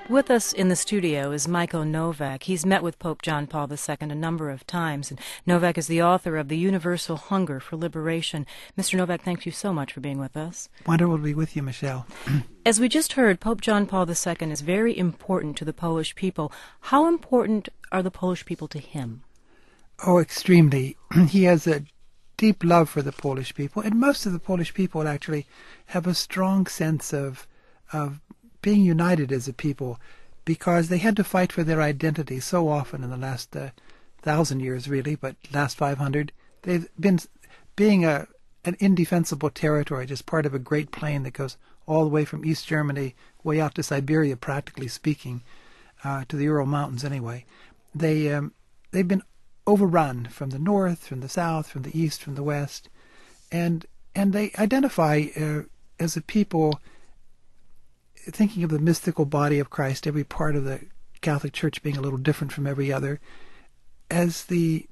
With us in the studio is Michael Novak. He's met with Pope John Paul II a number of times, and Novak is the author of The Universal Hunger for Liberation. Mr. Novak, thank you so much for being with us. Wonderful to be with you, Michelle. As we just heard, Pope John Paul II is very important to the Polish people. How important are the Polish people to him? Oh, extremely. He has a deep love for the Polish people, and most of the Polish people actually have a strong sense of being united as a people, because they had to fight for their identity so often in the last 1,000 years, really, but last 500. They've been being an indefensible territory, just part of a great plain that goes all the way from East Germany way out to Siberia, practically speaking, to the Ural Mountains anyway. They've been overrun from the north, from the south, from the east, from the west, and they identify as a people thinking of the mystical body of Christ, every part of the Catholic Church being a little different from every other, as the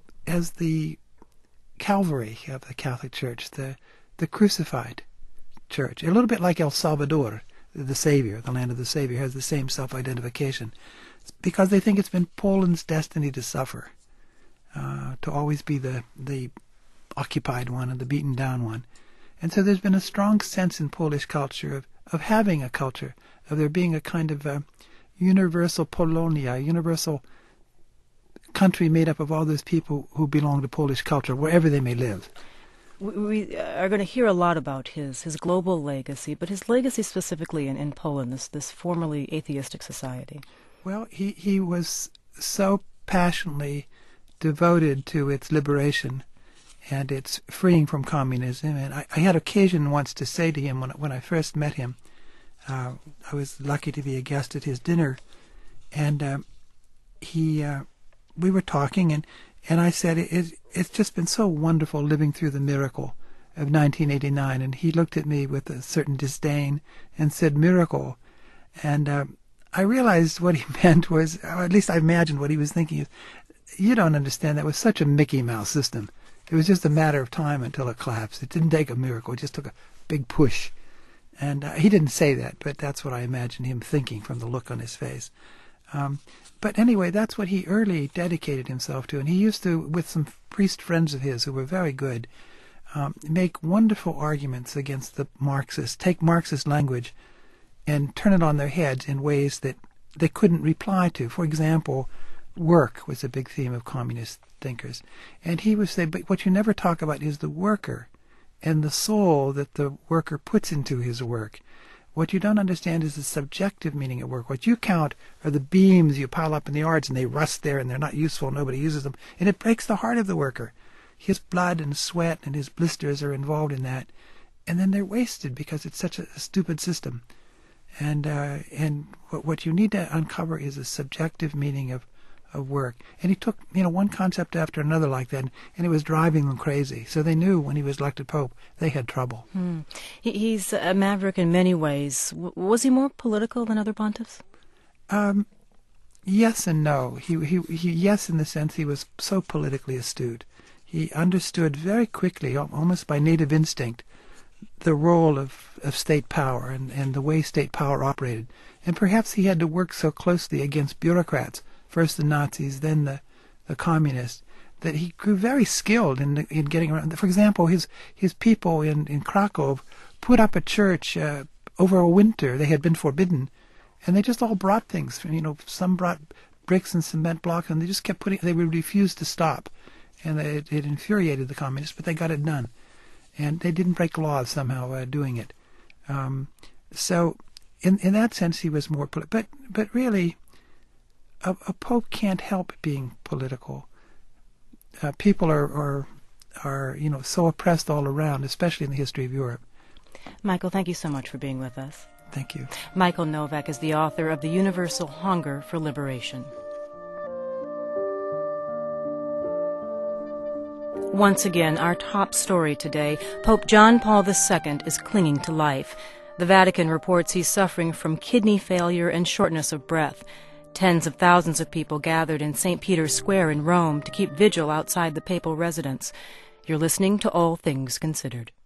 Calvary of the Catholic Church, the crucified Church. A little bit like El Salvador, the Savior, the land of the Savior, has the same self-identification, because they think it's been Poland's destiny to suffer, to always be the occupied one and the beaten down one. And so there's been a strong sense in Polish culture of having a culture, of there being a kind of a universal Polonia, a universal country made up of all those people who belong to Polish culture, wherever they may live. We are going to hear a lot about his global legacy, but his legacy specifically in Poland, this formerly atheistic society. Well, he was so passionately devoted to its liberation and its freeing from communism. And I had occasion once to say to him when I first met him, I was lucky to be a guest at his dinner, and we were talking, and I said, it's just been so wonderful living through the miracle of 1989. And he looked at me with a certain disdain and said, miracle. And I realized what he meant was, or at least I imagined what he was thinking is, you don't understand, that was such a Mickey Mouse system. It was just a matter of time until it collapsed. It didn't take a miracle. It just took a big push. And he didn't say that, but that's what I imagined him thinking from the look on his face. But anyway, that's what he early dedicated himself to. And he used to, with some priest friends of his who were very good, make wonderful arguments against the Marxists, take Marxist language and turn it on their heads in ways that they couldn't reply to. For example, work was a big theme of communist thinkers. And he would say, but what you never talk about is the worker and the soul that the worker puts into his work. What you don't understand is the subjective meaning of work. What you count are the beams you pile up in the yards, and they rust there, and they're not useful. Nobody uses them. And it breaks the heart of the worker. His blood and sweat and his blisters are involved in that. And then they're wasted because it's such a stupid system. And what you need to uncover is a subjective meaning of work. And he took, one concept after another like that, and it was driving them crazy. So they knew when he was elected Pope, they had trouble. He's a maverick in many ways. Was he more political than other pontiffs? Yes and no. He yes, in the sense he was so politically astute. He understood very quickly, almost by native instinct, the role of state power and the way state power operated. And perhaps he had to work so closely against bureaucrats, first the Nazis, then the communists, that he grew very skilled in getting around. For example, his people in Krakow put up a church over a winter. They had been forbidden, and they just all brought things. Some brought bricks and cement blocks, and they just kept putting. They would refuse to stop, and it infuriated the communists, but they got it done, and they didn't break laws somehow doing it. So, in that sense, he was more political. But really, a pope can't help being political. People are so oppressed all around, especially in the history of Europe. Michael, thank you so much for being with us. Thank you. Michael Novak is the author of The Universal Hunger for Liberation. Once again, our top story today, Pope John Paul II is clinging to life. The Vatican reports he's suffering from kidney failure and shortness of breath. Tens of thousands of people gathered in St. Peter's Square in Rome to keep vigil outside the papal residence. You're listening to All Things Considered.